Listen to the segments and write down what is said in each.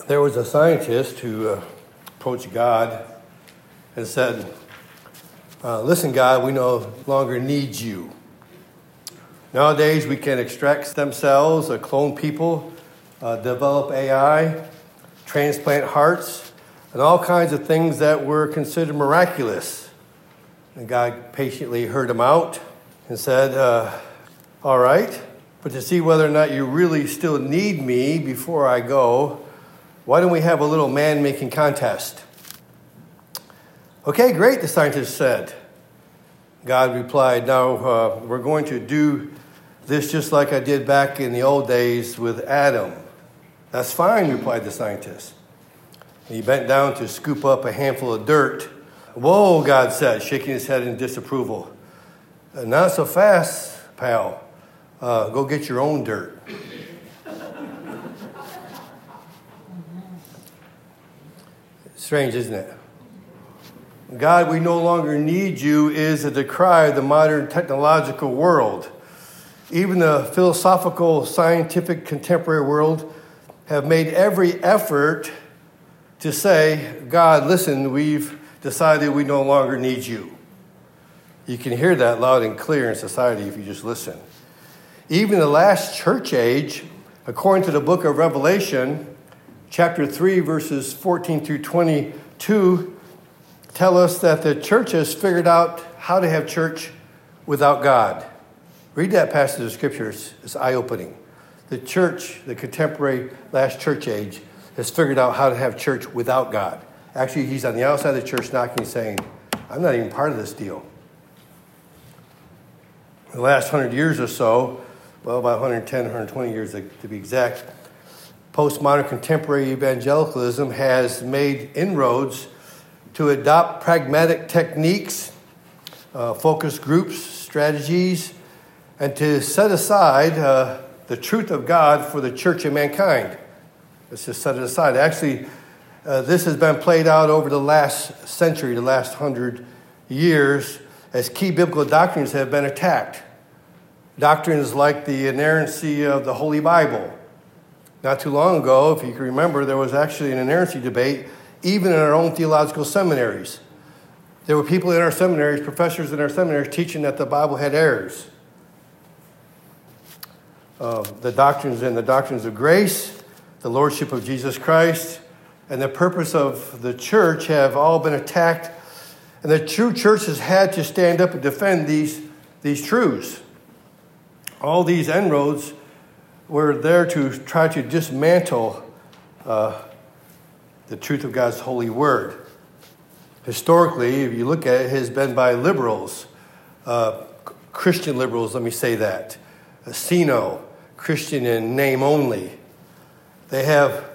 There was a scientist who approached God and said, listen, God, we no longer need you. Nowadays, we can extract stem cells, clone people, develop AI, transplant hearts, and all kinds of things that were considered miraculous. And God patiently heard him out and said, all right, but to see whether or not you really still need me before I go, why don't we have a little man-making contest? Okay, great, the scientist said. God replied, now we're going to do this just like I did back in the old days with Adam. That's fine, replied the scientist. And he bent down to scoop up a handful of dirt. Whoa, God said, shaking his head in disapproval. Not so fast, pal. Go get your own dirt. Strange, isn't it? God, we no longer need you is a decry of the modern technological world. Even the philosophical, scientific, contemporary world have made every effort to say, God, listen, we've decided we no longer need you. You can hear that loud and clear in society if you just listen. Even the last church age, according to the book of Revelation, chapter 3, verses 14 through 22, tell us that the church has figured out how to have church without God. Read that passage of Scripture. It's eye-opening. The church, the contemporary last church age, has figured out how to have church without God. Actually, he's on the outside of the church knocking, saying, I'm not even part of this deal. The last 100 years or so, well, about 110, 120 years to be exact, postmodern contemporary evangelicalism has made inroads to adopt pragmatic techniques, focus groups, strategies, and to set aside the truth of God for the church and mankind. Let's just set it aside. Actually, this has been played out over the last century, the last 100 years, as key biblical doctrines have been attacked. Doctrines like the inerrancy of the Holy Bible. Not too long ago, if you can remember, there was actually an inerrancy debate, even in our own theological seminaries. There were people in our seminaries, professors in our seminaries, teaching that the Bible had errors. The doctrines of grace, the lordship of Jesus Christ, and the purpose of the church have all been attacked. And the true church has had to stand up and defend these truths. All these inroads were there to try to dismantle the truth of God's holy word. Historically, if you look at it, it has been by liberals, Christian liberals, let me say that. Sino, Christian in name only. They have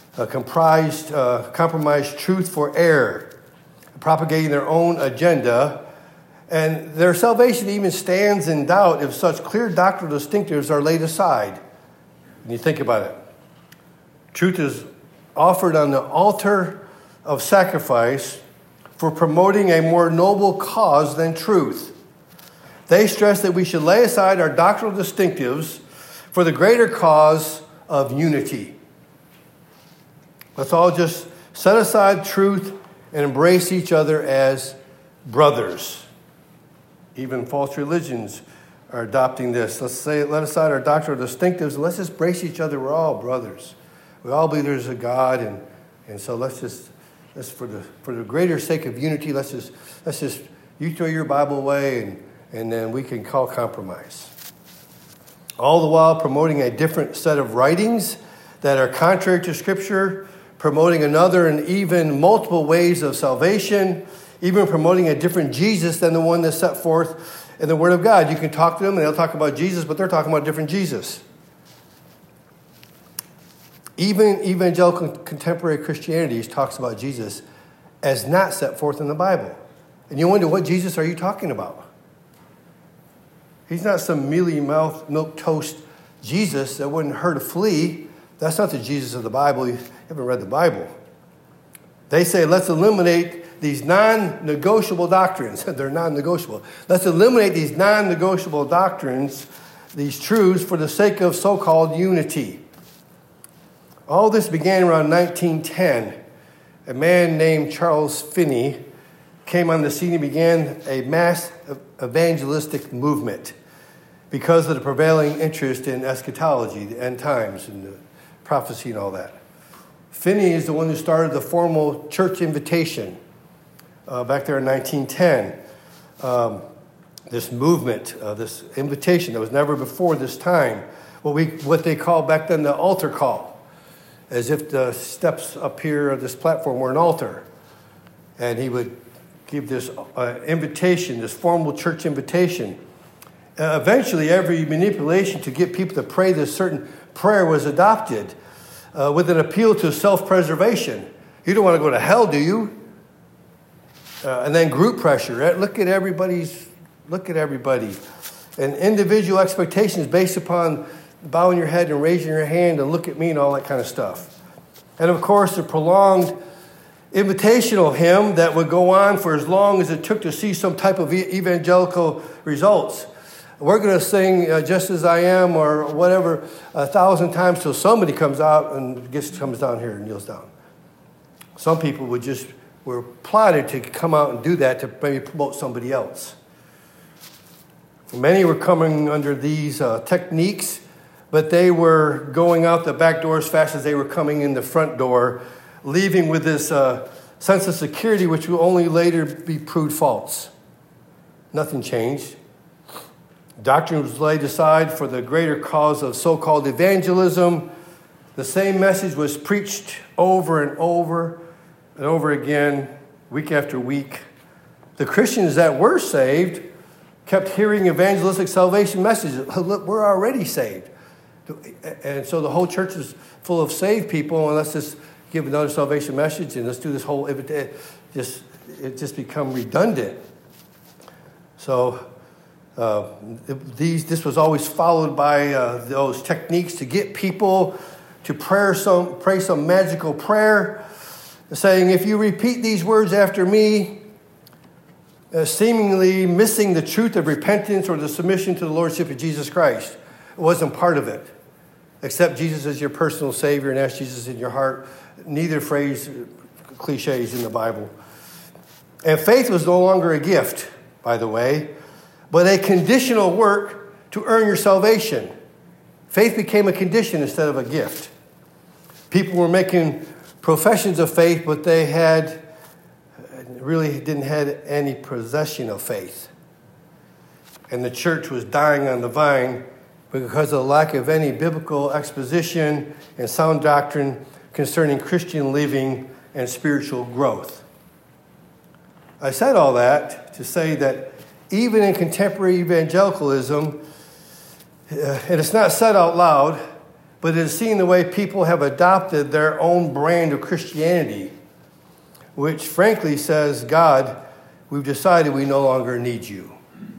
compromised truth for error, propagating their own agenda, and their salvation even stands in doubt if such clear doctrinal distinctives are laid aside. When you think about it, truth is offered on the altar of sacrifice for promoting a more noble cause than truth. They stress that we should lay aside our doctrinal distinctives for the greater cause of unity. Let's all just set aside truth and embrace each other as brothers. Even false religions are adopting this. Let aside our doctrinal distinctives and let's just embrace each other. We're all brothers. We all believe there's a God, and so let's for the greater sake of unity, let's just you throw your Bible away and then we can call compromise. All the while promoting a different set of writings that are contrary to Scripture, promoting another and even multiple ways of salvation, even promoting a different Jesus than the one that's set forth in the Word of God. You can talk to them and they'll talk about Jesus, but they're talking about a different Jesus. Even evangelical contemporary Christianity talks about Jesus as not set forth in the Bible. And you wonder, what Jesus are you talking about? He's not some mealy-mouthed, milk-toast Jesus that wouldn't hurt a flea. That's not the Jesus of the Bible. You haven't read the Bible. They say, let's eliminate these non-negotiable doctrines. They're non-negotiable. Let's eliminate these non-negotiable doctrines, these truths, for the sake of so-called unity. All this began around 1910. A man named Charles Finney came on the scene and began a mass evangelistic movement because of the prevailing interest in eschatology, the end times, and the prophecy and all that. Finney is the one who started the formal church invitation back there in 1910. This movement, this invitation that was never before this time, what they call back then the altar call, as if the steps up here of this platform were an altar. And he would give this invitation, this formal church invitation. Eventually, every manipulation to get people to pray this certain prayer was adopted with an appeal to self-preservation. You don't want to go to hell, do you? And then group pressure. Look at everybody. And individual expectations based upon bowing your head and raising your hand and look at me and all that kind of stuff. And of course, the prolonged invitational hymn that would go on for as long as it took to see some type of evangelical results. We're going to sing Just As I Am or whatever 1,000 times till somebody comes out and comes down here and kneels down. Some people were plotted to come out and do that to maybe promote somebody else. Many were coming under these techniques, but they were going out the back door as fast as they were coming in the front door, leaving with this sense of security which will only later be proved false. Nothing changed. Doctrine was laid aside for the greater cause of so-called evangelism. The same message was preached over and over and over again, week after week. The Christians that were saved kept hearing evangelistic salvation messages. Look, we're already saved. And so the whole church is full of saved people, and let's just give another salvation message, and let's do this whole, it just become redundant. So this was always followed by those techniques to get people to pray some magical prayer, saying, if you repeat these words after me, seemingly missing the truth of repentance or the submission to the Lordship of Jesus Christ. It wasn't part of it. Accept Jesus as your personal Savior and ask Jesus in your heart. Neither phrase cliches in the Bible. And faith was no longer a gift, by the way, but a conditional work to earn your salvation. Faith became a condition instead of a gift. People were making professions of faith, but they really didn't have any possession of faith. And the church was dying on the vine because of the lack of any biblical exposition and sound doctrine concerning Christian living and spiritual growth. I said all that to say that even in contemporary evangelicalism, and it's not said out loud, but it is seen the way people have adopted their own brand of Christianity, which frankly says, God, we've decided we no longer need you.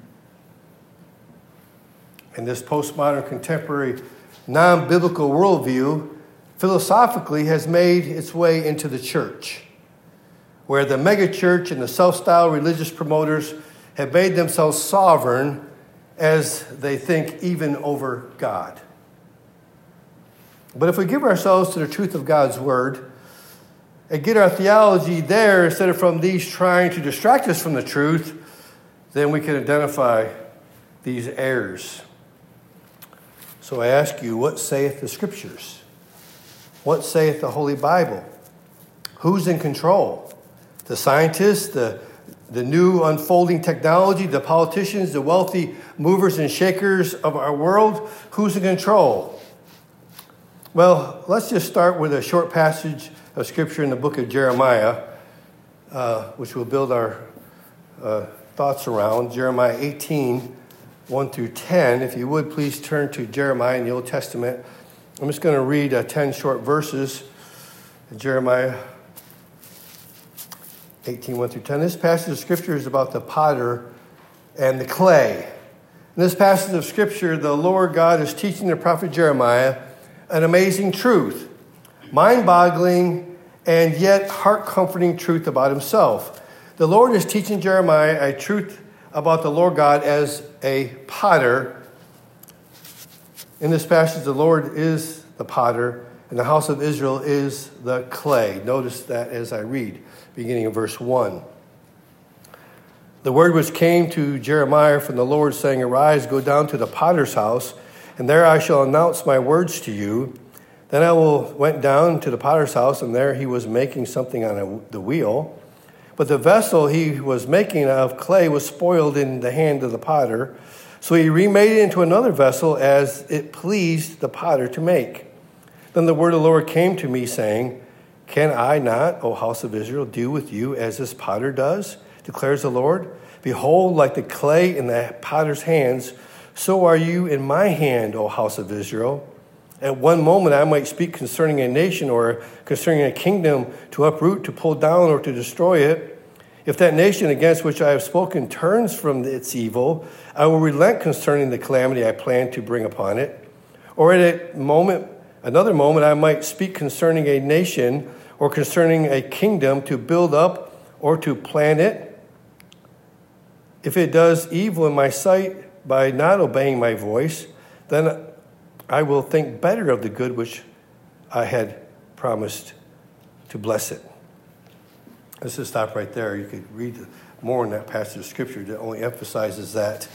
And this postmodern, contemporary, non-biblical worldview philosophically has made its way into the church, where the megachurch and the self-styled religious promoters have made themselves sovereign as they think even over God. But if we give ourselves to the truth of God's word and get our theology there instead of from these trying to distract us from the truth, then we can identify these errors. So I ask you, what saith the Scriptures? What saith the Holy Bible? Who's in control? The scientists, the new unfolding technology, the politicians, the wealthy movers and shakers of our world? Who's in control? Well, let's just start with a short passage of Scripture in the book of Jeremiah, which we'll build our thoughts around. Jeremiah 18, 1 through 10. If you would, please turn to Jeremiah in the Old Testament. I'm just going to read 10 short verses. Jeremiah 18, 1 through 10. This passage of Scripture is about the potter and the clay. In this passage of Scripture, the Lord God is teaching the prophet Jeremiah an amazing truth, mind-boggling and yet heart-comforting truth about himself. The Lord is teaching Jeremiah a truth about the Lord God as a potter. In this passage, the Lord is the potter, and the house of Israel is the clay. Notice that as I read, beginning in verse 1. The word which came to Jeremiah from the Lord, saying, Arise, go down to the potter's house, and there I shall announce my words to you. Then went down to the potter's house, and there he was making something on the wheel. But the vessel he was making of clay was spoiled in the hand of the potter. So he remade it into another vessel as it pleased the potter to make. Then the word of the Lord came to me, saying, Can I not, O house of Israel, do with you as this potter does, declares the Lord? Behold, like the clay in the potter's hands, so are you in my hand, O house of Israel. At one moment I might speak concerning a nation or concerning a kingdom to uproot, to pull down, or to destroy it. If that nation against which I have spoken turns from its evil, I will relent concerning the calamity I plan to bring upon it. Or at another moment I might speak concerning a nation or concerning a kingdom to build up or to plant it. If it does evil in my sight by not obeying my voice, then I will think better of the good which I had promised to bless it. Let's just stop right there. You could read more in that passage of Scripture that only emphasizes that.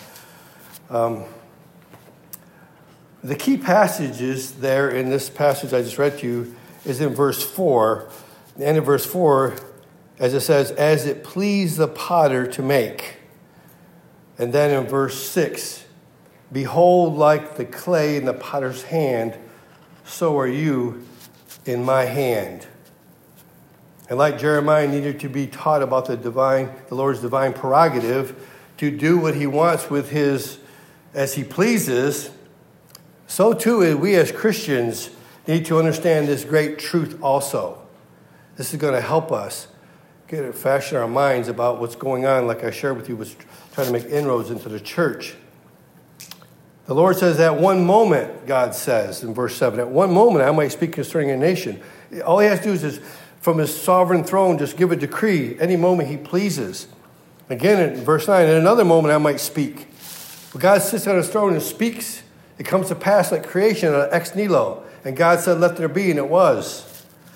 The key passages there in this passage I just read to you is in verse 4. The end of verse 4, as it says, as it pleased the potter to make. And then in verse 6, behold, like the clay in the potter's hand, so are you in my hand. And like Jeremiah needed to be taught about the Lord's divine prerogative to do what he wants with as he pleases, so too we as Christians need to understand this great truth also. This is going to help us fashion our minds about what's going on, like I shared with you, was trying to make inroads into the church. The Lord says, at one moment, God says in verse 7, at one moment I might speak concerning a nation. All he has to do is from his sovereign throne just give a decree any moment he pleases. Again, in verse 9, at another moment I might speak. When God sits on his throne and speaks, it comes to pass like creation ex nihilo. And God said, let there be, and it was.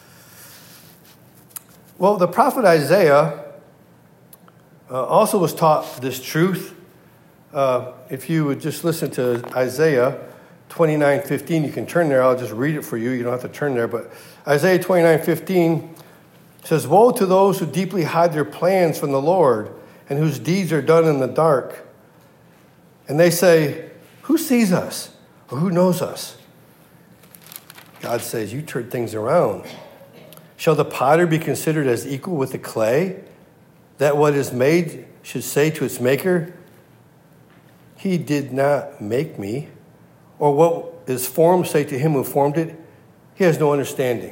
Well, the prophet Isaiah also was taught this truth. If you would just listen to Isaiah 29:15, you can turn there. I'll just read it for you. You don't have to turn there. But Isaiah 29:15 says, woe to those who deeply hide their plans from the Lord and whose deeds are done in the dark. And they say, who sees us or who knows us? God says, you turn things around. Shall the potter be considered as equal with the clay, that what is made should say to its maker, he did not make me? Or what is formed say to him who formed it, he has no understanding?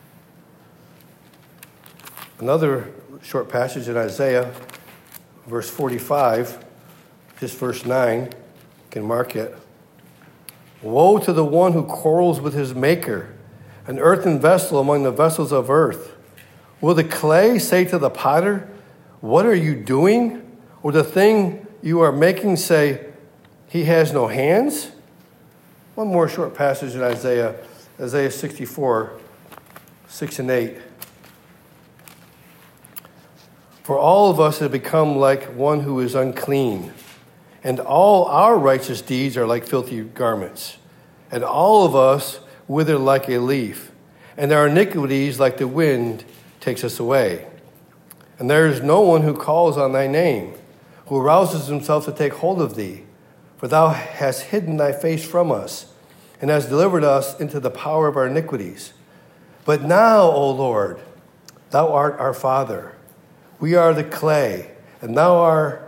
Another short passage in Isaiah, verse 45, just verse 9, you can mark it. Woe to the one who quarrels with his maker, an earthen vessel among the vessels of earth. Will the clay say to the potter, what are you doing? Or the thing you are making say, he has no hands? One more short passage in Isaiah 64, 6 and 8. For all of us have become like one who is unclean, and all our righteous deeds are like filthy garments, and all of us wither like a leaf, and our iniquities like the wind takes us away. And there is no one who calls on thy name, who arouses himself to take hold of thee. For thou hast hidden thy face from us, and hast delivered us into the power of our iniquities. But now, O Lord, thou art our Father. We are the clay, and thou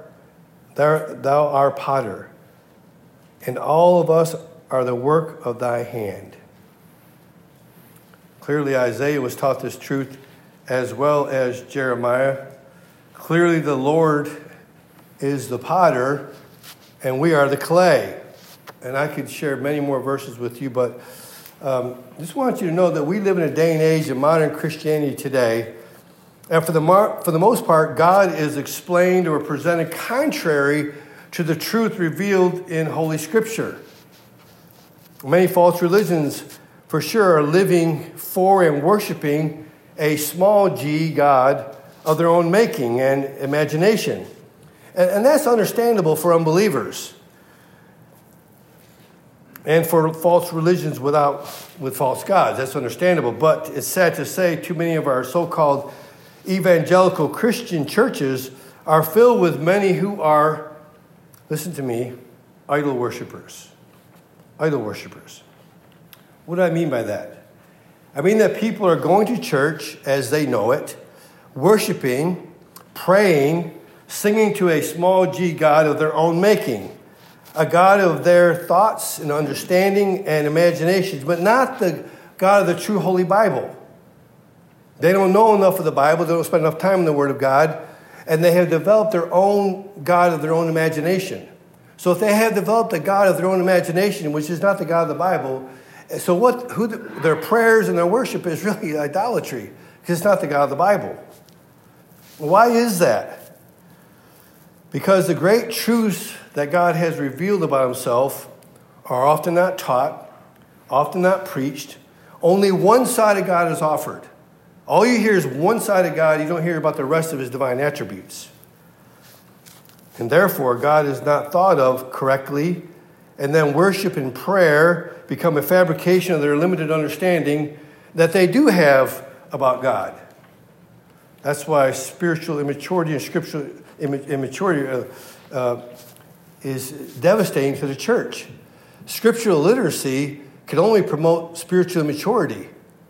art potter, and all of us are the work of thy hand. Clearly, Isaiah was taught this truth as well as Jeremiah. Clearly, the Lord is the potter, and we are the clay. And I could share many more verses with you, but just want you to know that we live in a day and age of modern Christianity today. And for the most part, God is explained or presented contrary to the truth revealed in Holy Scripture. Many false religions for sure, are living for and worshiping a small g God of their own making and imagination. And that's understandable for unbelievers and for false religions with false gods. That's understandable. But it's sad to say too many of our so-called evangelical Christian churches are filled with many who are, listen to me, idol worshipers. Idol worshipers. What do I mean by that? I mean that people are going to church as they know it, worshiping, praying, singing to a small g God of their own making, a God of their thoughts and understanding and imaginations, but not the God of the true Holy Bible. They don't know enough of the Bible, they don't spend enough time in the Word of God, and they have developed their own God of their own imagination. So if they have developed a God of their own imagination, which is not the God of the Bible, so their prayers and their worship is really idolatry, because it's not the God of the Bible. Why is that? Because the great truths that God has revealed about himself are often not taught, often not preached. Only one side of God is offered. All you hear is one side of God. You don't hear about the rest of his divine attributes. And therefore, God is not thought of correctly, and then worship and prayer become a fabrication of their limited understanding that they do have about God. That's why spiritual immaturity and scriptural immaturity is devastating to the church. Scriptural literacy can only promote spiritual immaturity.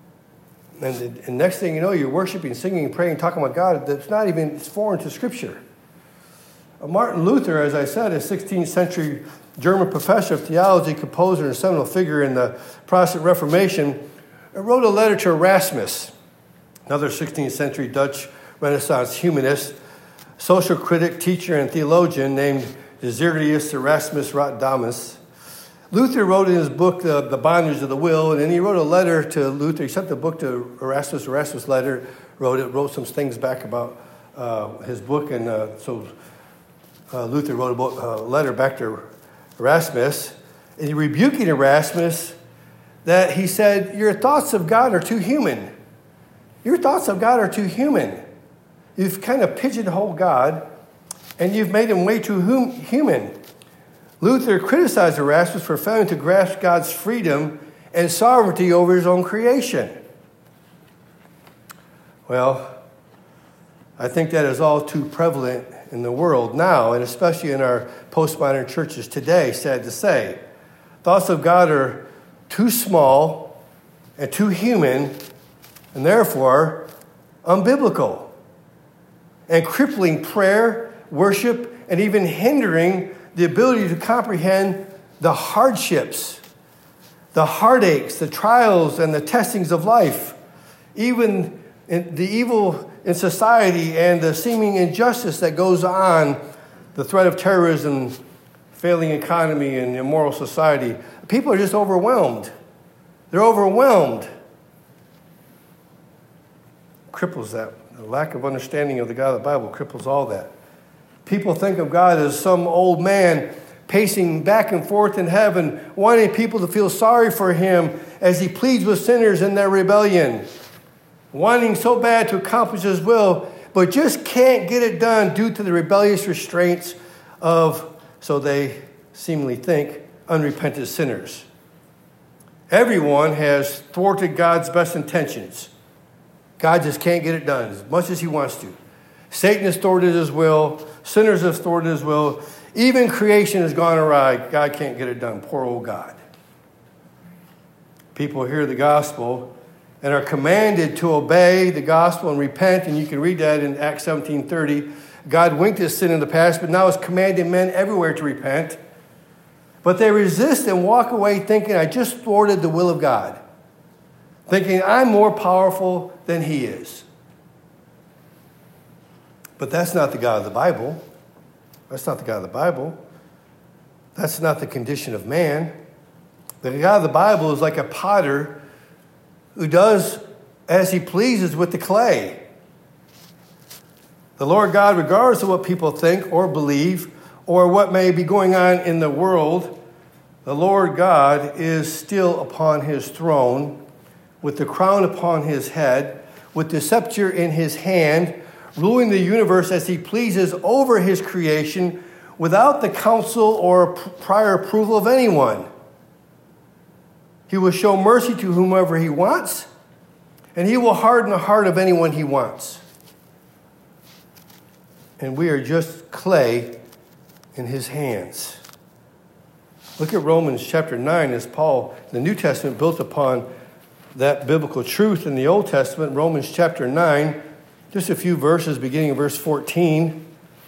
And next thing you know, you're worshiping, singing, praying, talking about God. It's foreign to Scripture. Martin Luther, as I said, a 16th century German professor of theology, composer, and seminal figure in the Protestant Reformation, wrote a letter to Erasmus, another 16th century Dutch Renaissance humanist, social critic, teacher, and theologian named Desiderius Erasmus Rotterdamus. Luther wrote in his book, The Bondage of the Will, and then he wrote a letter to Luther. He sent the book to Erasmus. Erasmus wrote some things back about his book, and so Luther wrote a letter back to Erasmus, and he rebuking Erasmus that he said, your thoughts of God are too human. Your thoughts of God are too human. You've kind of pigeonholed God, and you've made him way too human. Luther criticized Erasmus for failing to grasp God's freedom and sovereignty over his own creation. Well, I think that is all too prevalent in the world now, and especially in our postmodern churches today, sad to say. Thoughts of God are too small and too human, and therefore unbiblical, and crippling prayer, worship, and even hindering the ability to comprehend the hardships, the heartaches, the trials, and the testings of life, even the evil in society and the seeming injustice that goes on, the threat of terrorism, failing economy, and immoral society. People are just overwhelmed. They're overwhelmed. Cripples that. The lack of understanding of the God of the Bible cripples all that. People think of God as some old man pacing back and forth in heaven, wanting people to feel sorry for him as he pleads with sinners in their rebellion, wanting so bad to accomplish his will, but just can't get it done due to the rebellious restraints of, so they seemingly think, unrepentant sinners. Everyone has thwarted God's best intentions. God just can't get it done as much as he wants to. Satan has thwarted his will. Sinners have thwarted his will. Even creation has gone awry. God can't get it done. Poor old God. People hear the gospel and are commanded to obey the gospel and repent. And you can read that in Acts 17:30. God winked his sin in the past, but now is commanding men everywhere to repent. But they resist and walk away thinking, I just thwarted the will of God. Thinking, I'm more powerful than he is. But that's not the God of the Bible. That's not the God of the Bible. That's not the condition of man. The God of the Bible is like a potter who does as he pleases with the clay. The Lord God, regardless of what people think or believe or what may be going on in the world, The Lord God is still upon his throne, with the crown upon his head, with the scepter in his hand, ruling the universe as he pleases over his creation without the counsel or prior approval of anyone. He will show mercy to whomever he wants, and he will harden the heart of anyone he wants. And we are just clay in his hands. Look at Romans chapter 9 as Paul, the New Testament, built upon that biblical truth in the Old Testament. Romans chapter 9, just a few verses beginning in verse 14.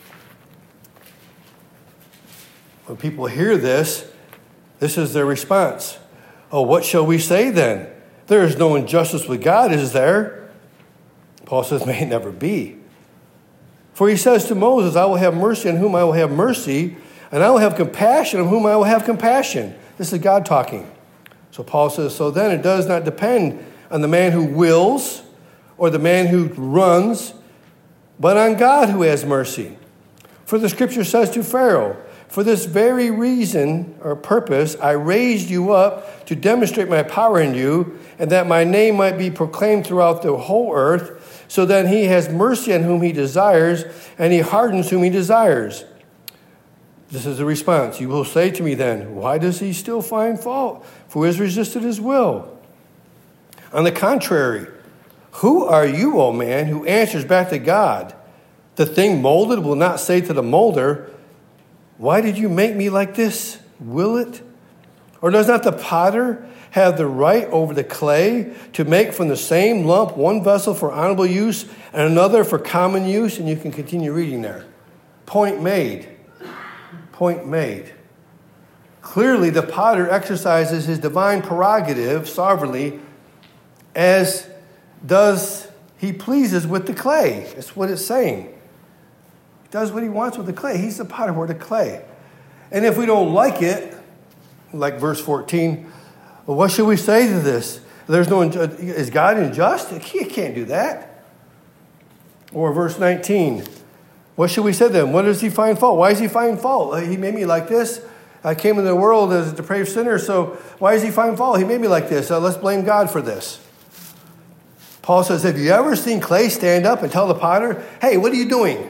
When people hear this, this is their response. Oh, what shall we say then? There is no injustice with God, is there? Paul says, may it never be. For he says to Moses, I will have mercy on whom I will have mercy, and I will have compassion on whom I will have compassion. This is God talking. So Paul says, so then it does not depend on the man who wills or the man who runs, but on God who has mercy. For the scripture says to Pharaoh, for this very reason or purpose, I raised you up to demonstrate my power in you, and that my name might be proclaimed throughout the whole earth, so that he has mercy on whom he desires, and he hardens whom he desires. This is the response. You will say to me then, why does he still find fault? For he has resisted his will. On the contrary, who are you, O man, who answers back to God? The thing molded will not say to the molder, why did you make me like this? Will it? Or does not the potter have the right over the clay to make from the same lump one vessel for honorable use and another for common use? And you can continue reading there. Point made. Point made. Clearly, the potter exercises his divine prerogative sovereignly as does he pleases with the clay. That's what it's saying. He does what he wants with the clay. He's the potter, we're the clay. And if we don't like it, like verse 14, well, what should we say to this? Is God unjust? He can't do that. Or verse 19, what should we say then? What does he find fault? Why does he find fault? He made me like this. I came into the world as a depraved sinner, so why does he find fault? He made me like this. Let's blame God for this. Paul says, have you ever seen clay stand up and tell the potter, hey, what are you doing?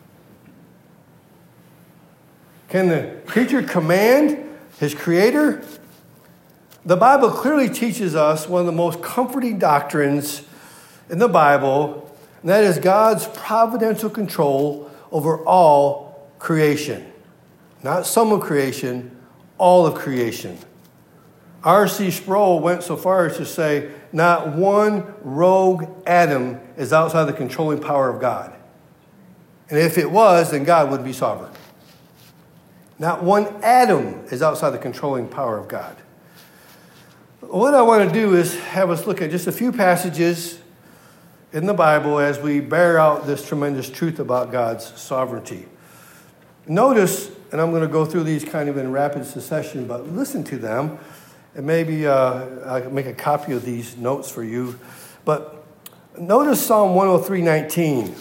Can the creature command his creator? The Bible clearly teaches us one of the most comforting doctrines in the Bible, and that is God's providential control over all creation. Not some of creation, all of creation. R.C. Sproul went so far as to say, not one rogue atom is outside the controlling power of God. And if it was, then God would be sovereign. Not one atom is outside the controlling power of God. What I want to do is have us look at just a few passages in the Bible as we bear out this tremendous truth about God's sovereignty. Notice, and I'm going to go through these kind of in rapid succession, but listen to them, and maybe I can make a copy of these notes for you. But notice Psalm 103:19.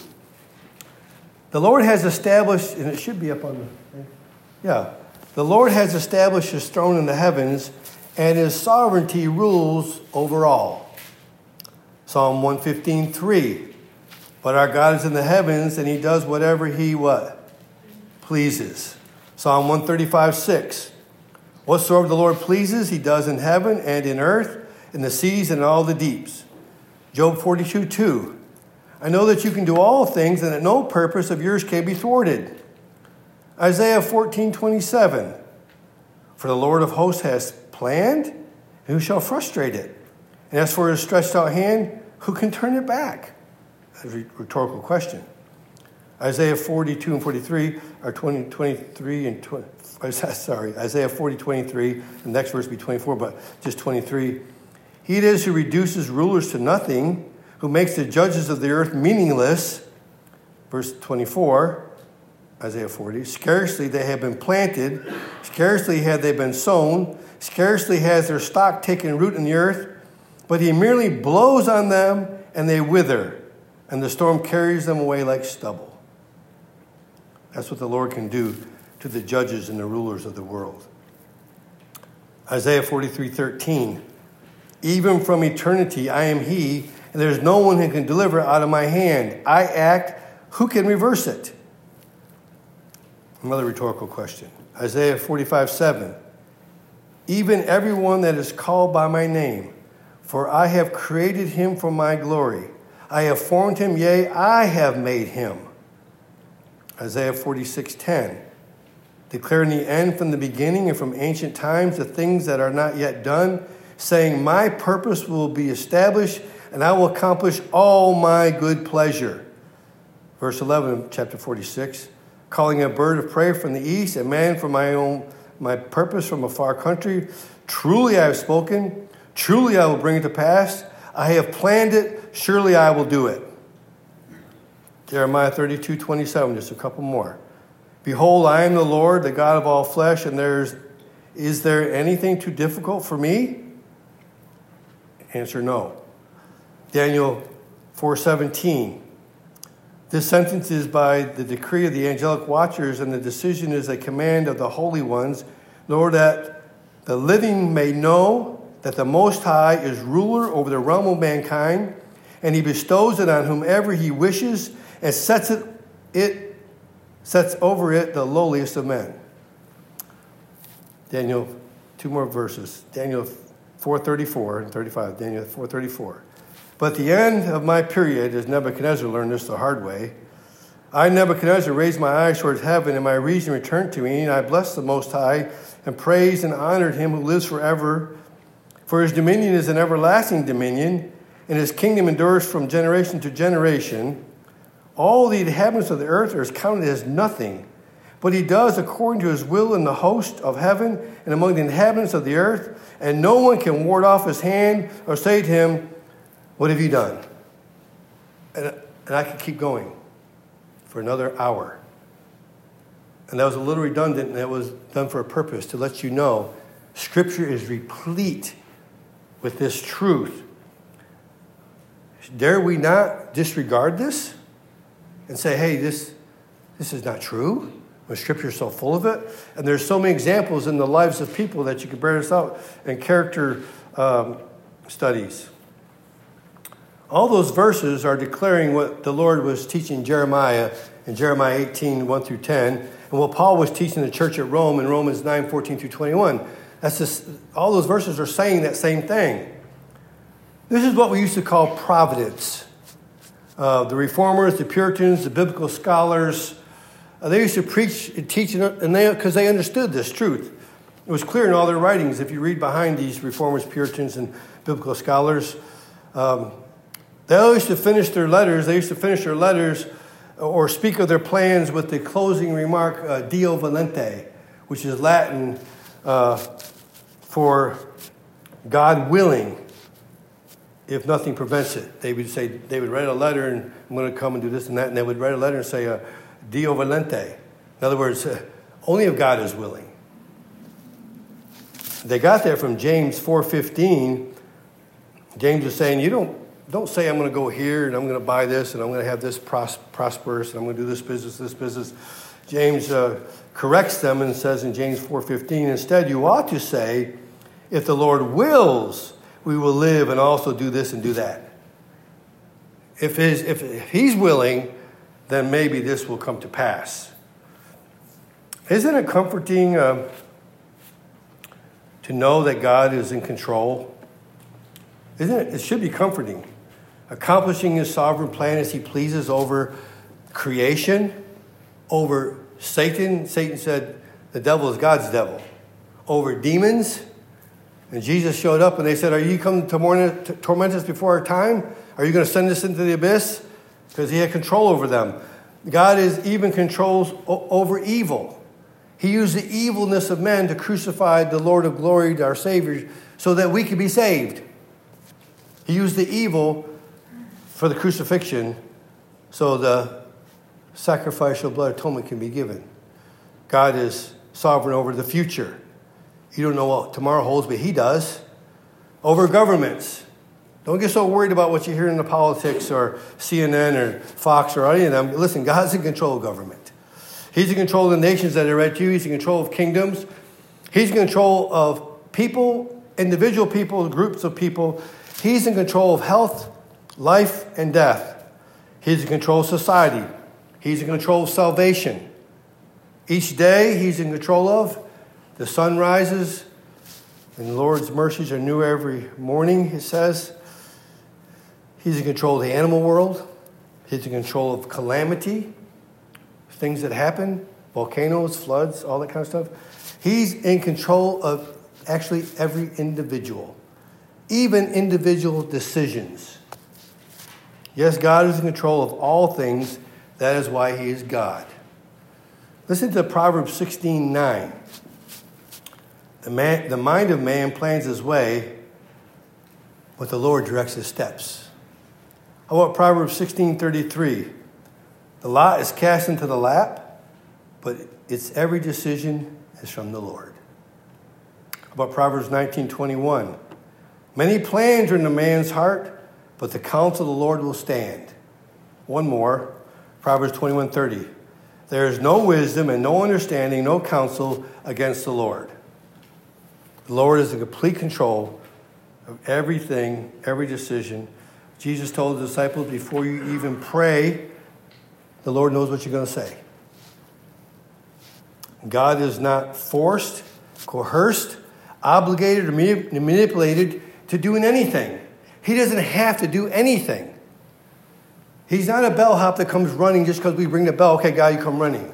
The Lord has established, and it should be up on the, the Lord has established his throne in the heavens, and his sovereignty rules over all. Psalm 115:3. But our God is in the heavens, and he does whatever he what? Pleases. Psalm 135:6. Whatsoever the Lord pleases, he does in heaven and in earth, in the seas and in all the deeps. Job 42:2. I know that you can do all things, and that no purpose of yours can be thwarted. Isaiah 14:27. For the Lord of hosts has planned, and who shall frustrate it? And as for his stretched out hand, who can turn it back? A rhetorical question. Isaiah 42 and 43 are 23 and 20. Sorry, Isaiah 40:23. The next verse will be 24, but just 23. He it is who reduces rulers to nothing, who makes the judges of the earth meaningless. Verse 24, Isaiah 40. Scarcely they have been planted, scarcely had they been sown, scarcely has their stock taken root in the earth, but he merely blows on them and they wither, and the storm carries them away like stubble. That's what the Lord can do to the judges and the rulers of the world. Isaiah 43:13. Even from eternity I am he, and there is no one who can deliver out of my hand. I act, who can reverse it? Another rhetorical question. Isaiah 45:7. Even everyone that is called by my name, for I have created him for my glory. I have formed him, yea, I have made him. Isaiah 46:10. Declaring the end from the beginning and from ancient times, the things that are not yet done, saying, my purpose will be established, and I will accomplish all my good pleasure. Verse 11 of chapter 46. Calling a bird of prey from the east, a man from my purpose from a far country. Truly I have spoken, truly I will bring it to pass. I have planned it, surely I will do it. Jeremiah 32:27, just a couple more. Behold, I am the Lord, the God of all flesh, and is there anything too difficult for me? Answer, no. Daniel 4:17. This sentence is by the decree of the angelic watchers, and the decision is a command of the holy ones, in order that the living may know that the Most High is ruler over the realm of mankind, and he bestows it on whomever he wishes, and sets over it the lowliest of men. Daniel, two more verses. Daniel 4:34 and 35. Daniel 4:34. But the end of my period, as Nebuchadnezzar learned this the hard way, I, Nebuchadnezzar, raised my eyes towards heaven, and my reason returned to me, and I blessed the Most High, and praised and honored him who lives forever. For his dominion is an everlasting dominion, and his kingdom endures from generation to generation. All the inhabitants of the earth are counted as nothing, but he does according to his will in the host of heaven and among the inhabitants of the earth, and no one can ward off his hand or say to him, what have you done? And I could keep going for another hour. And that was a little redundant, and that was done for a purpose, to let you know Scripture is replete with this truth. Dare we not disregard this and say, hey, this is not true, when Scripture is so full of it? And there's so many examples in the lives of people that you could bear this out in character studies. All those verses are declaring what the Lord was teaching Jeremiah in Jeremiah 18, 1 through 10, and what Paul was teaching the church at Rome in Romans 9, 14 through 21. That's just, all those verses are saying that same thing. This is what we used to call providence. The Reformers, the Puritans, the biblical scholars, they used to preach and teach, because they understood this truth. It was clear in all their writings. If you read behind these Reformers, Puritans, and biblical scholars, they used to finish their letters. They used to finish their letters or speak of their plans with the closing remark, Deo volente, which is Latin for God willing, if nothing prevents it. They would say, they would write a letter, and I'm going to come and do this and that, and they would write a letter and say, Deo volente. In other words, only if God is willing. They got that from James 4:15. James is saying, you don't say I'm going to go here and I'm going to buy this and I'm going to have this prosperous and I'm going to do this business. James corrects them and says in James 4:15, instead you ought to say, if the Lord wills, we will live and also do this and do that. If he's willing, then maybe this will come to pass. Isn't it comforting to know that God is in control? Isn't it? It should be comforting. Accomplishing his sovereign plan as he pleases over creation, over Satan. Satan said the devil is God's devil. Over demons. And Jesus showed up and they said, are you coming to torment us before our time? Are you going to send us into the abyss? Because he had control over them. God is even controls over evil. He used the evilness of men to crucify the Lord of glory, our Savior, so that we could be saved. He used the evil for the crucifixion so the sacrificial blood atonement can be given. God is sovereign over the future. You don't know what tomorrow holds, but he does. Over governments. Don't get so worried about what you hear in the politics or CNN or Fox or any of them. Listen, God's in control of government. He's in control of the nations that are at you. He's in control of kingdoms. He's in control of people, individual people, groups of people. He's in control of health, life, and death. He's in control of society. He's in control of salvation. Each day he's in control of. The sun rises, and the Lord's mercies are new every morning, it says. He's in control of the animal world. He's in control of calamity, things that happen, volcanoes, floods, all that kind of stuff. He's in control of actually every individual, even individual decisions. Yes, God is in control of all things. That is why he is God. Listen to Proverbs 16:9. The mind of man plans his way, but the Lord directs his steps. How about Proverbs 16:33? The lot is cast into the lap, but its every decision is from the Lord. How about Proverbs 19:21? Many plans are in a man's heart, but the counsel of the Lord will stand. One more, Proverbs 21:30. There is no wisdom and no understanding, no counsel against the Lord. The Lord is in complete control of everything, every decision. Jesus told the disciples, before you even pray, the Lord knows what you're going to say. God is not forced, coerced, obligated, or manipulated to doing anything. He doesn't have to do anything. He's not a bellhop that comes running just because we ring the bell. Okay, God, you come running.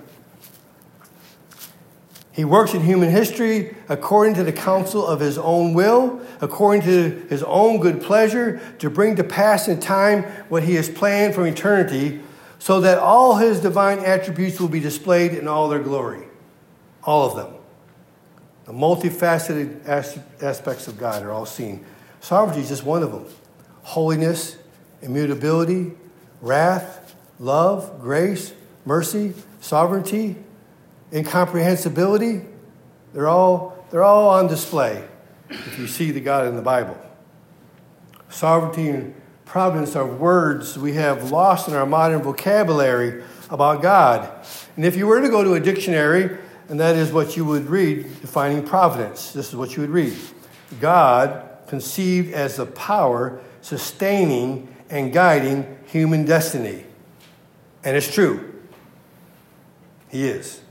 He works in human history according to the counsel of his own will, according to his own good pleasure, to bring to pass in time what he has planned from eternity, so that all his divine attributes will be displayed in all their glory. All of them. The multifaceted aspects of God are all seen. Sovereignty is just one of them. Holiness, immutability, wrath, love, grace, mercy, sovereignty, incomprehensibility, they're all on display if you see the God in the Bible. Sovereignty and providence are words we have lost in our modern vocabulary about God. And if you were to go to a dictionary, and that is what you would read, defining providence, this is what you would read. God conceived as the power sustaining and guiding human destiny. And it's true. He is.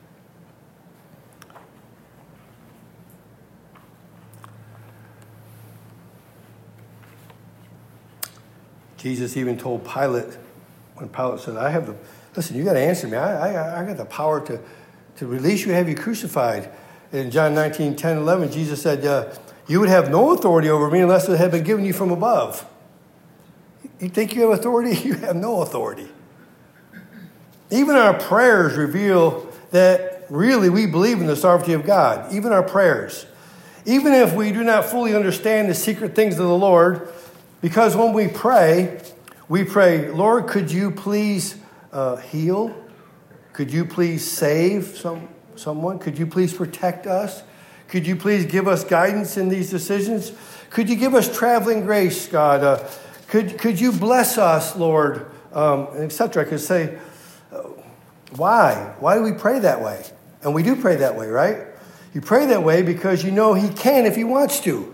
Jesus even told Pilate, when Pilate said, listen, you got to answer me. I got the power to release you and have you crucified. In John 19:10-11, Jesus said, you would have no authority over me unless it had been given you from above. You think you have authority? You have no authority. Even our prayers reveal that really we believe in the sovereignty of God. Even our prayers. Even if we do not fully understand the secret things of the Lord, because when we pray, Lord, could you please heal? Could you please save someone? Could you please protect us? Could you please give us guidance in these decisions? Could you give us traveling grace, God? Could you bless us, Lord? Etc. I could say, why? Why do we pray that way? And we do pray that way, right? You pray that way because you know he can if he wants to.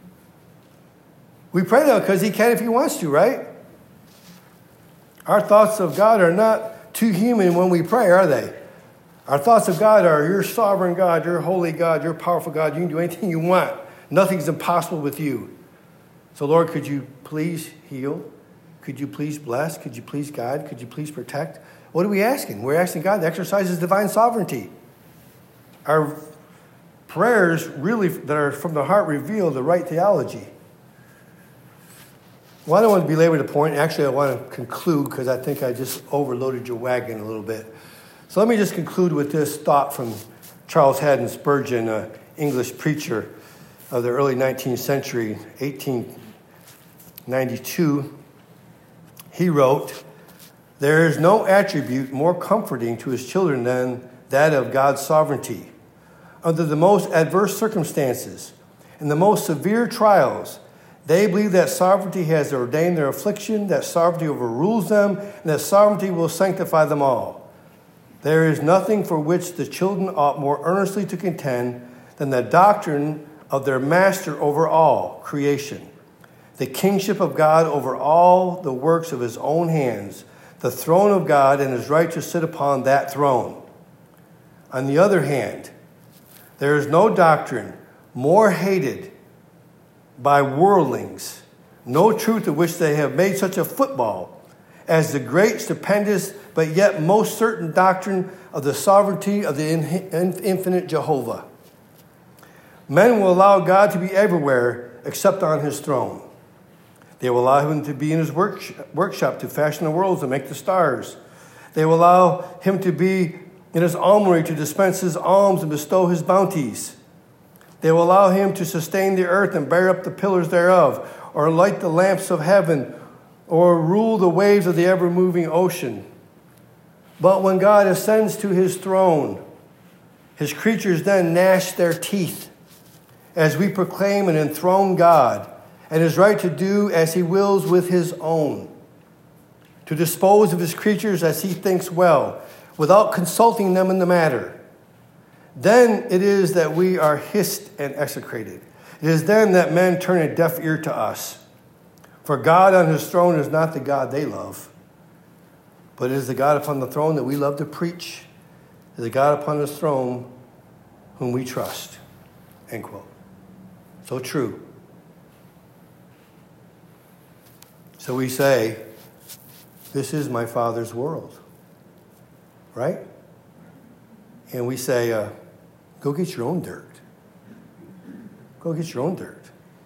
We pray that because he can if he wants to, right? Our thoughts of God are not too human when we pray, are they? Our thoughts of God are, you're sovereign God, you're holy God, you're powerful God, you can do anything you want. Nothing's impossible with you. So Lord, could you please heal? Could you please bless? Could you please guide? Could you please protect? What are we asking? We're asking God to exercise his divine sovereignty. Our prayers really that are from the heart reveal the right theology. Well, I don't want to belabor the point. Actually, I want to conclude because I think I just overloaded your wagon a little bit. So let me just conclude with this thought from Charles Haddon Spurgeon, an English preacher of the early 19th century, 1892. He wrote, "There is no attribute more comforting to his children than that of God's sovereignty. Under the most adverse circumstances and the most severe trials, they believe that sovereignty has ordained their affliction, that sovereignty overrules them, and that sovereignty will sanctify them all. There is nothing for which the children ought more earnestly to contend than the doctrine of their master over all creation, the kingship of God over all the works of his own hands, the throne of God, and his right to sit upon that throne. On the other hand, there is no doctrine more hated by worldlings, no truth of which they have made such a football, as the great, stupendous, but yet most certain doctrine of the sovereignty of the infinite Jehovah. Men will allow God to be everywhere except on his throne. They will allow him to be in his workshop to fashion the worlds and make the stars. They will allow him to be in his almanac to dispense his alms and bestow his bounties. They will allow him to sustain the earth and bear up the pillars thereof, or light the lamps of heaven, or rule the waves of the ever-moving ocean. But when God ascends to his throne, his creatures then gnash their teeth as we proclaim and enthrone God and his right to do as he wills with his own, to dispose of his creatures as he thinks well, without consulting them in the matter. Then it is that we are hissed and execrated. It is then that men turn a deaf ear to us. For God on his throne is not the God they love, but it is the God upon the throne that we love to preach. It is the God upon his throne whom we trust. End quote. So true. So we say, this is my Father's world. Right? And we say, go get your own dirt. Go get your own dirt.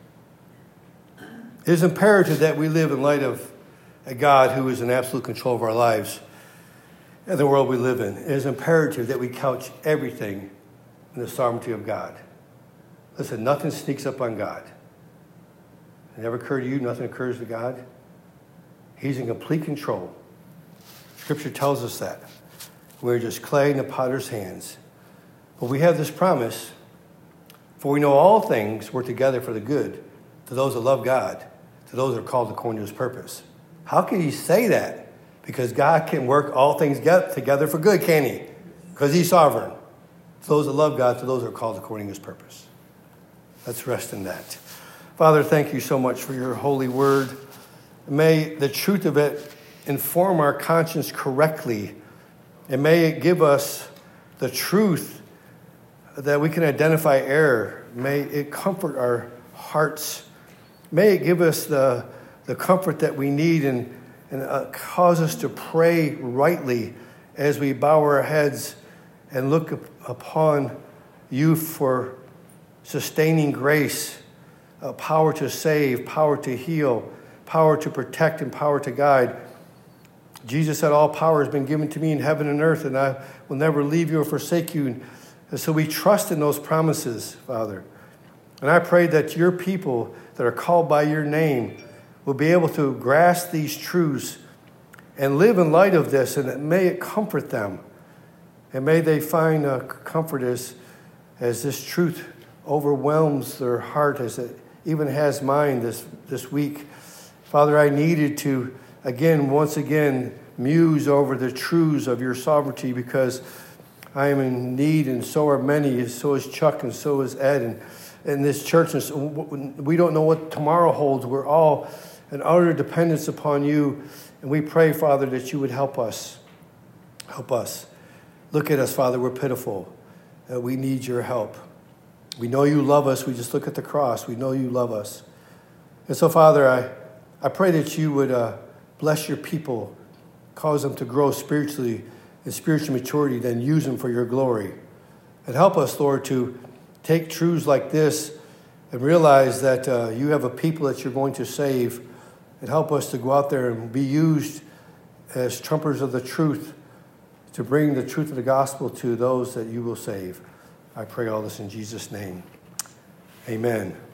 It is imperative that we live in light of a God who is in absolute control of our lives and the world we live in. It is imperative that we couch everything in the sovereignty of God. Listen, nothing sneaks up on God. It never occurred to you, nothing occurs to God. He's in complete control. Scripture tells us that. We're just clay in the potter's hands. But we have this promise, for we know all things work together for the good to those that love God, to those that are called according to his purpose. How can he say that? Because God can work all things together for good, can he? Because he's sovereign. To those that love God, to those that are called according to his purpose. Let's rest in that. Father, thank you so much for your holy word. May the truth of it inform our conscience correctly. And may it give us the truth that we can identify error. May it comfort our hearts. May it give us the comfort that we need and cause us to pray rightly as we bow our heads and look upon you for sustaining grace, power to save, power to heal, power to protect, and power to guide. Jesus said, all power has been given to me in heaven and earth, and I will never leave you or forsake you. And so we trust in those promises, Father. And I pray that your people that are called by your name will be able to grasp these truths and live in light of this, and may it comfort them. And may they find comfort as this truth overwhelms their heart, as it even has mine this week. Father, I needed to, once again, muse over the truths of your sovereignty, because I am in need, and so are many. So is Chuck, and so is Ed, and in this church. And so we don't know what tomorrow holds. We're all in utter dependence upon you. And we pray, Father, that you would help us. Help us. Look at us, Father. We're pitiful. We need your help. We know you love us. We just look at the cross. We know you love us. And so, Father, I pray that you would bless your people, cause them to grow spiritually in spiritual maturity, then use them for your glory. And help us, Lord, to take truths like this and realize that you have a people that you're going to save, and help us to go out there and be used as trumpeters of the truth to bring the truth of the gospel to those that you will save. I pray all this in Jesus' name. Amen.